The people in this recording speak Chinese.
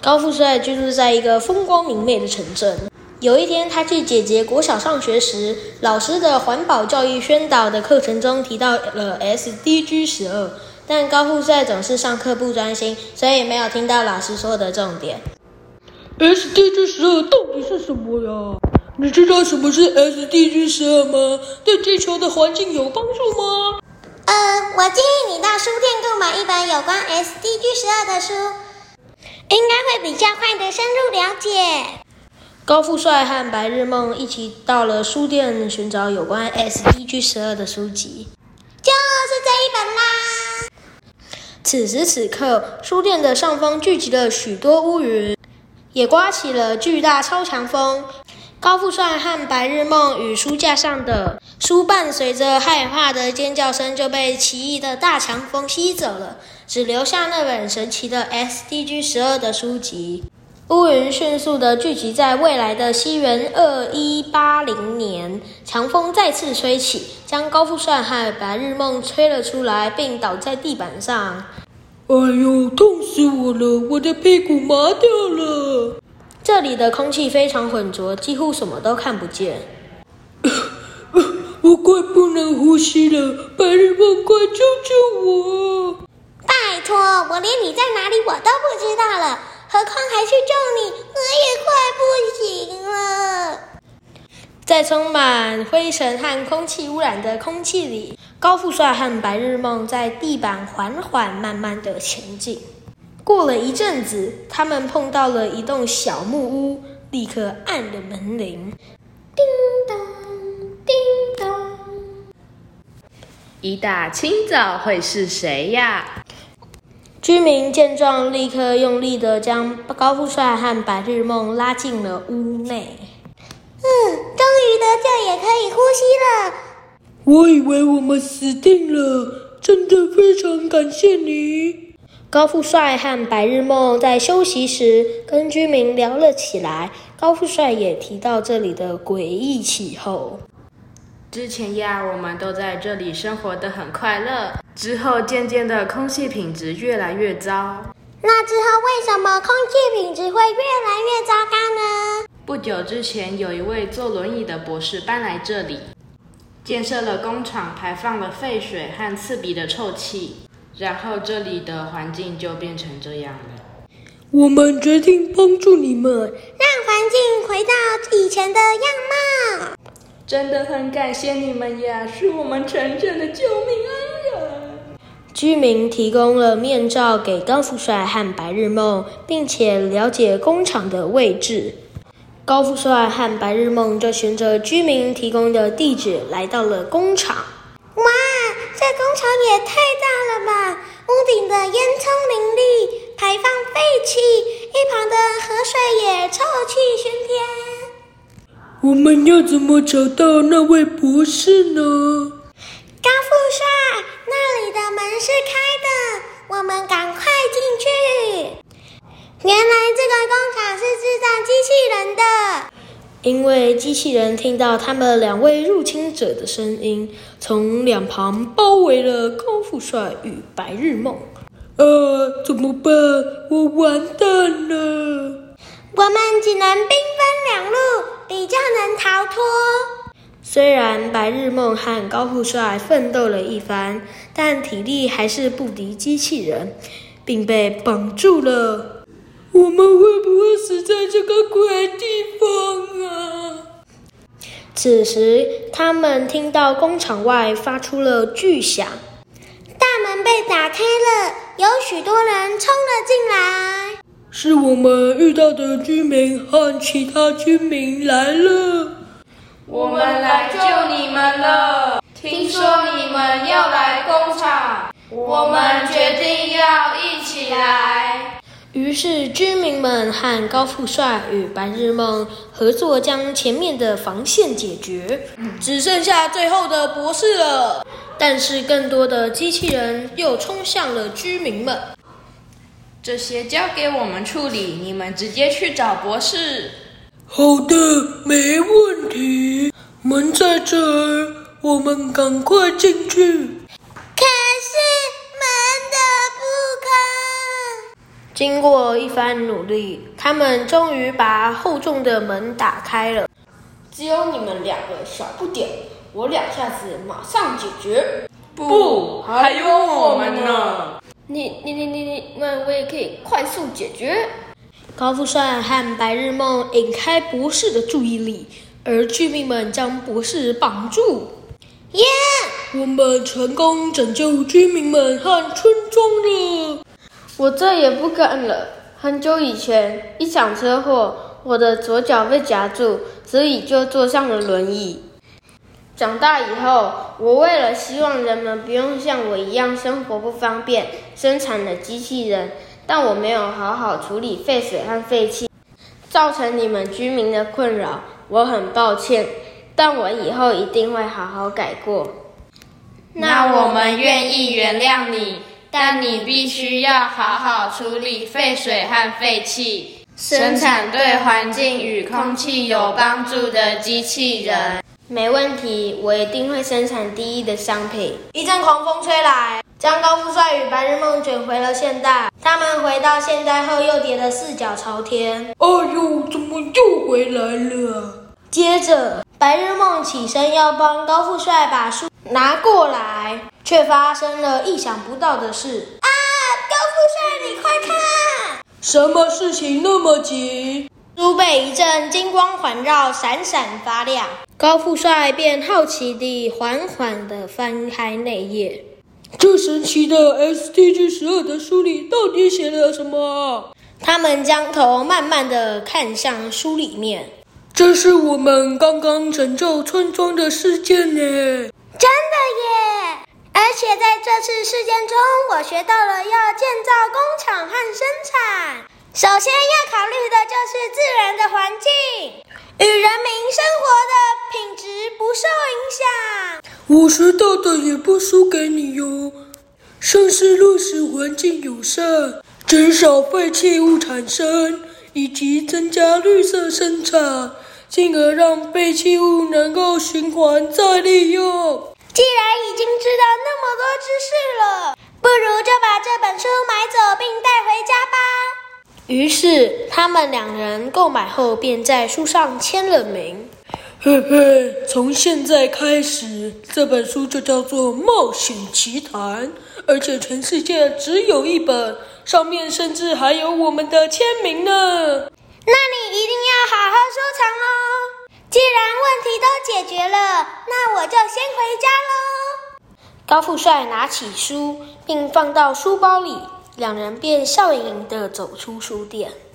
高富帅居住在一个风光明媚的城镇。有一天，他去姐姐国小上学时，老师的环保教育宣导的课程中提到了 SDG 12，但高富帅总是上课不专心，所以没有听到老师说的重点。 SDG 12到底是什么呀？你知道什么是 SDG 12吗？对地球的环境有帮助吗？ 我建议你到书店购买一本有关 SDG 12的书，应该会比较快的深入了解。 高富帅和白日梦一起到了书店寻找有关 SDG 12的书籍， 就是这一本啦。 此时此刻，书店的上方聚集了许多乌云，也刮起了巨大超强风。高富帅和白日梦与书架上的书伴随着害怕的尖叫声就被奇异的大强风吸走了，只留下那本神奇的 SDG 12的书籍。乌云迅速地聚集在未来的西元2180年，强风再次吹起，将高富帅和白日梦吹了出来，并倒在地板上。 哎呦，痛死我了！我的屁股麻掉了。 这里的空气非常浑浊，几乎什么都看不见。 我快不能呼吸了，白日梦，快救救我！ 拜托，我连你在哪里我都不知道了，何况还去救你，我也快不行了。 在充满灰尘和空气污染的空气里，高富帅和白日梦在地板缓缓慢慢地前进。过了一阵子，他们碰到了一栋小木屋，立刻按了门铃。 叮咚，叮咚。 一大清早会是谁呀？ 居民见状，立刻用力地将高富帅和白日梦拉进了屋内。 终于得救，也可以呼吸了。 我以为我们死定了，真的非常感谢你。 高富帅和白日梦在休息时跟居民聊了起来，高富帅也提到这里的诡异气候。 之前呀，我们都在这里生活得很快乐，之后渐渐的空气品质越来越糟。 那之后为什么空气品质会越来越糟糕呢？ 不久之前，有一位坐轮椅的博士搬来这里，建设了工厂，排放了废水和刺鼻的臭气，然后这里的环境就变成这样了。 我们决定帮助你们， 让环境回到以前的样貌。 真的很感谢你们呀，是我们城镇的救命恩人。 居民提供了面罩给高富帅和白日梦，并且了解工厂的位置。高富帅和白日梦就循着居民提供的地址来到了工厂。 哇，这工厂也太大了吧！屋顶的烟囱林立，排放废气，一旁的河水也臭气熏天。 我们要怎么找到那位博士呢？ 高富帅，那里的门是开的，我们赶快进去。原来这个工厂是制造机器人的。 因为机器人听到他们两位入侵者的声音，从两旁包围了高富帅与白日梦。 怎么办？我完蛋了。 我们只能兵分两路，比较能逃脱。 虽然白日梦和高富帅奋斗了一番，但体力还是不敌机器人，并被绑住了。 我们会不会死在这个鬼地方啊？ 此时，他们听到工厂外发出了巨响， 大门被打开了，有许多人冲了进来。 是我们遇到的居民和其他居民来了。 我们来救你们了！听说你们要来工厂，我们决定要一起来。 于是居民们和高富帅与白日梦合作，将前面的防线解决，只剩下最后的博士了。但是更多的机器人又冲向了居民们。 这些交给我们处理，你们直接去找博士。 好的，没问题。门在这儿，我们赶快进去。 可是门的不开。 经过一番努力，他们终于把厚重的门打开了。 只有你们两个小不点，我2下子马上解决。 不，还有我们呢。 你们我也可以快速解决。 高富帅和白日梦引开博士的注意力，而居民们将博士绑住。 耶！ 我们成功拯救居民们和村庄了。 我再也不敢了。很久以前，一场车祸，我的左脚被夹住，所以就坐上了轮椅。长大以后，我为了希望人们不用像我一样生活不方便，生产了机器人，但我没有好好处理废水和废气，造成你们居民的困扰，我很抱歉，但我以后一定会好好改过。 那我们愿意原谅你，但你必须要好好处理废水和废气，生产对环境与空气有帮助的机器人。 没问题，我一定会生产第一的商品。 一阵狂风吹来，将高富帅与白日梦卷回了现代。他们回到现代后，又跌得四脚朝天。 哎呦，怎么又回来了？ 接着，白日梦起身要帮高富帅把书拿过来，却发生了意想不到的事。 啊，高富帅，你快看！ 什么事情那么急？ 书被一阵金光环绕，闪闪发亮。高富帅便好奇地缓缓地翻开内页。 这神奇的 SDG12 的书里到底写了什么？ 他们将头慢慢地看向书里面。 这是我们刚刚拯救村庄的事件呢。 真的耶！而且在这次事件中，我学到了要建造工厂和生产。首先要考虑的就是自然的环境，与人民生活的品质不受影响。 我学到的也不输给你哟，像是落实环境友善，减少废弃物产生，以及增加绿色生产，进而让废弃物能够循环再利用。 既然已经知道那么多知识了，不如就把这本书买走并带回家吧。 于是，他们2人购买后便在书上签了名。 嘿嘿，从现在开始，这本书就叫做《冒险奇谈》，而且全世界只有1本，上面甚至还有我们的签名呢。 那你一定要好好收藏哦。既然问题都解决了，那我就先回家喽。 高富帅拿起书，并放到书包里，2人便笑盈盈地走出书店。